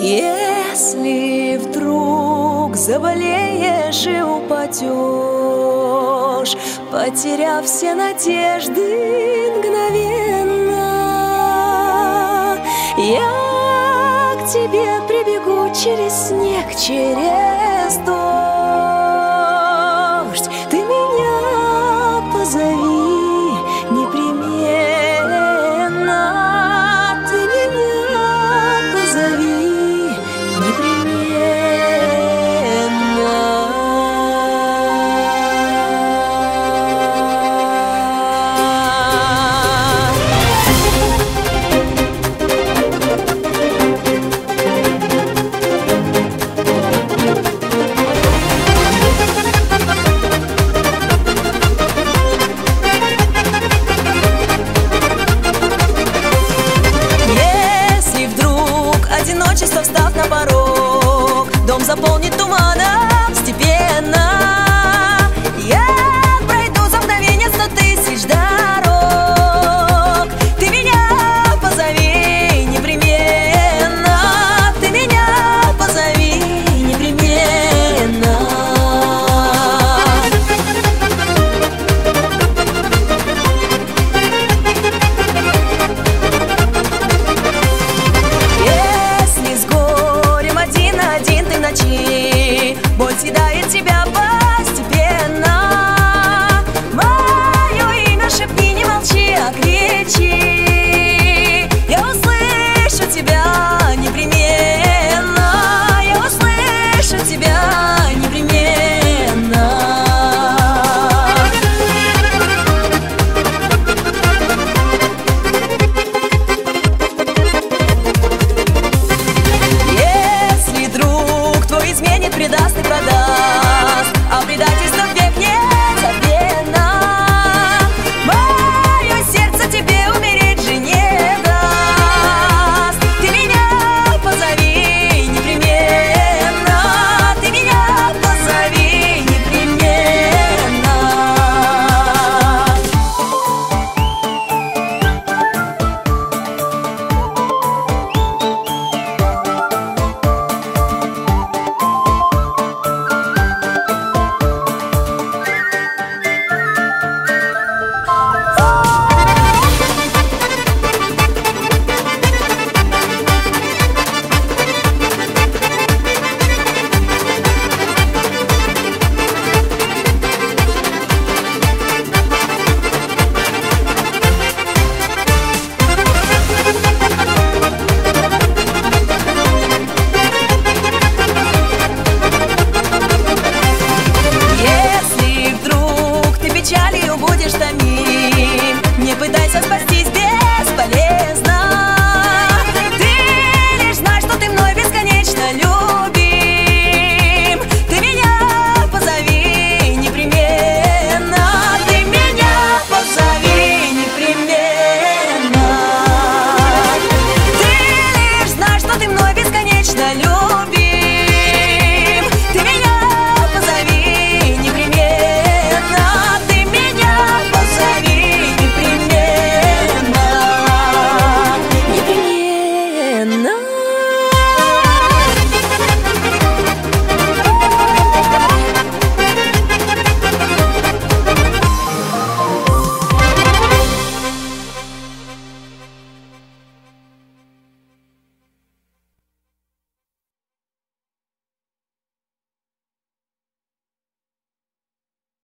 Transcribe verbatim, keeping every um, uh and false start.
Если вдруг заболеешь и упадешь, потеряв все надежды мгновенно, я к тебе прибегу через снег, через дождь. Ты меня позови непременно, ты меня позови непременно. Одиночество, встав на порог, дом заполнит туманом постепенно. Я пройду за мгновение сто тысяч дорог. Ты меня позови непременно, ты меня позови непременно. Боль съедает тебя постепенно. Мое имя шепни, не молчи, а кричи. Я услышу тебя непременно, я услышу тебя непременно. Если друг твой изменит, предаст и продаст, а предательство век незабвенно. Мое сердце тебе умереть же не даст. Ты меня позови непременно, ты меня позови непременно. Будешь томим, не пытайся спастись.